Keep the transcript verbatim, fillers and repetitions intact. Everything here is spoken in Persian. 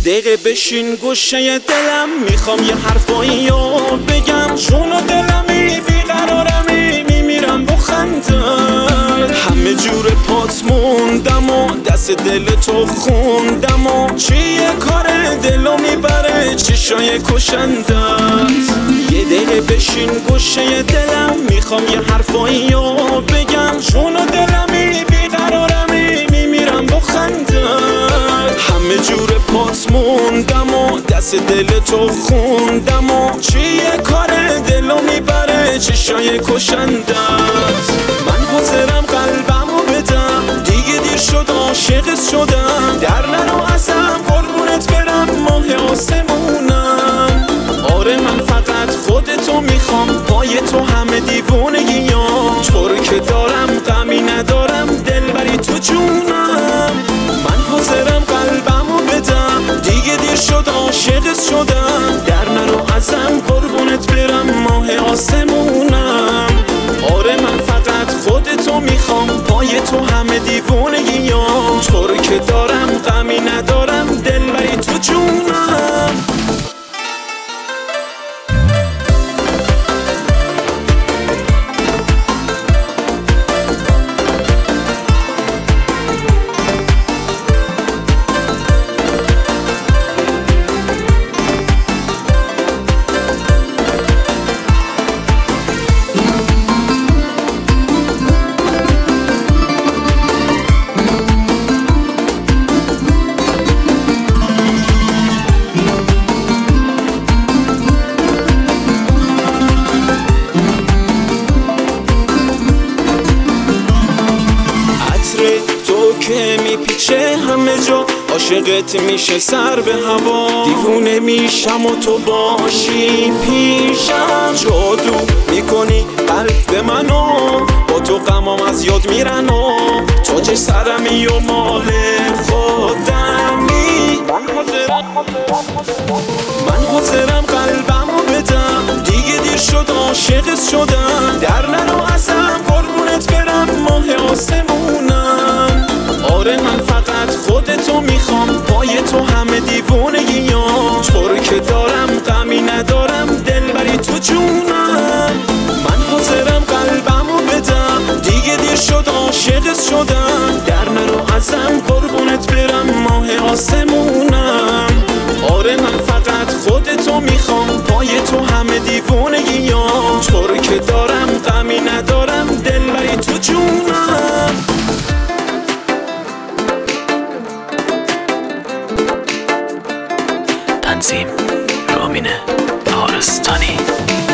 دقیقه بشین گوشه دلم، میخوام یه حرفایی رو بگم. چون و دلمی بیقرارمی، میمیرم بخندم. همه جور پات موندم و دست دل تو خوندم و چیه کار دلو میبره چشای کشندت. یه دقیقه بشین گوشه دلم، میخوام یه حرفایی رو بگم. چون و دلمی بیقرارمی، میمیرم بخندم. همه جور پات موندم و دست دل تو خوندم و چیه کار دلو میبره چشای کشندت. من حاضرم قلبمو بدم، دیگه دیر شد عاشقت شدم. در نرو ازم قربونت برم، ماه آسمونم. آره من فقط خودتو میخوام، پای تو همه دیوونگیام. طور که دارم غمی ندارم، دلبری تو جونم. من حاضرم قلبمو بدم، دیگه دیر شد عاشقت شدم. در نرو ازم قربونت برم، ماه آسمونم. آره من فقط خودتو میخوام، پای تو همه دیوونگیام. طور که دارم غمی ندارم، دلبری تو جونم. تو که میپیچه همه جا، عاشقت میشه سر به هوا. دیوونه میشم و تو باشی پیشم. جادو میکنی قلب منو، با تو غمام از یاد میرن و تاج سرمی و مال خودمی. من حاضرم قلبمو بدم، دیگه دیر شد عاشقت شدم. در نرو ازم قربونت برم، ماه آسمونم. آره من فقط خودتو میخوام، پای تو همه دیوونگیام. طور که دارم غمی ندارم، دلبری تو جونم. من حاضرم قلبمو بدم، دیگه دیر شد عاشقت شدم. در نرو ازم قربونت برم، ماه آسمونم. آره من فقط خودتو میخوام، پای تو همه دیوونگیام. طور که دارم غمی ندارم، دلبری تو جونم. تنظیم رامین بهارستانی.